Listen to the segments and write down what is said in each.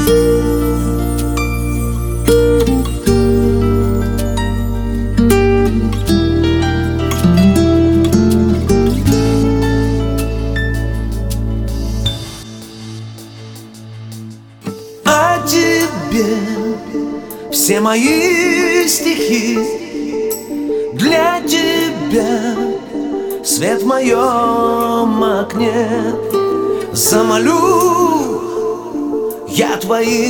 Все мои стихи для тебя, свет в моем окне. Замолю я твои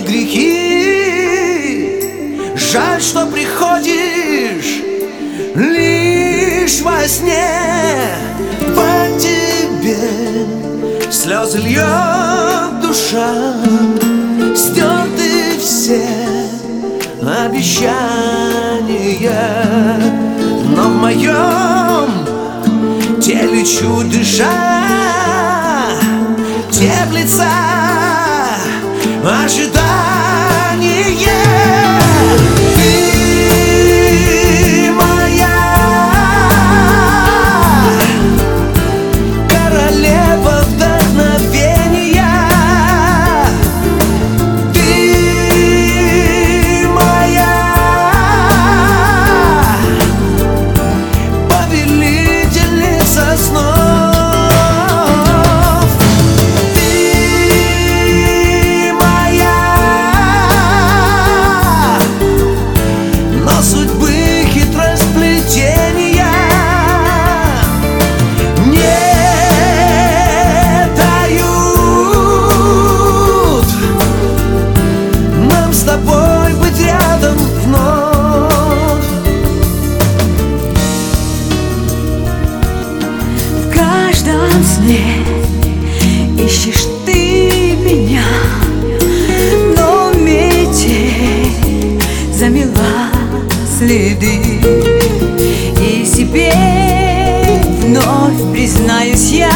грехи. Жаль, что приходишь лишь во сне. По тебе слезы льет душа, стерты все обещания, но в моем теле чуть дыша теплится ожидание. Ты моя королева вдохновения. Ищешь ты меня, но метель замела следы. И себе вновь признаюсь я,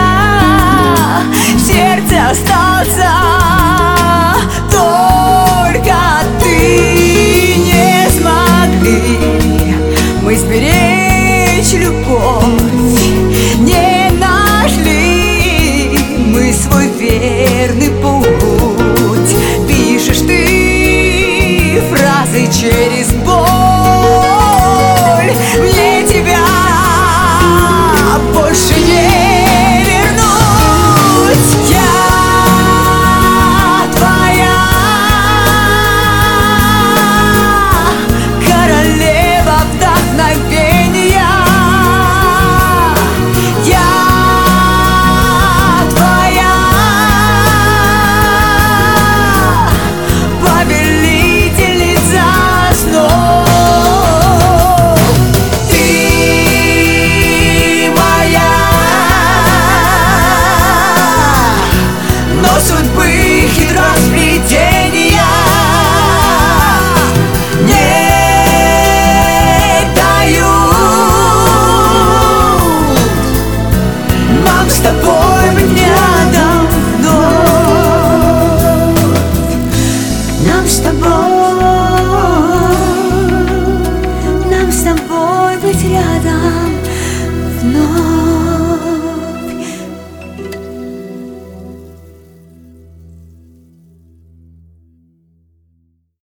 в сердце остался только ты. Не смогли мы сберечь любовь, не мы свой верный путь. Пишешь ты фразы через боль. Мне тебя больше не вернуть. Я твоя королева вдохновения. Нам с тобой быть рядом вновь.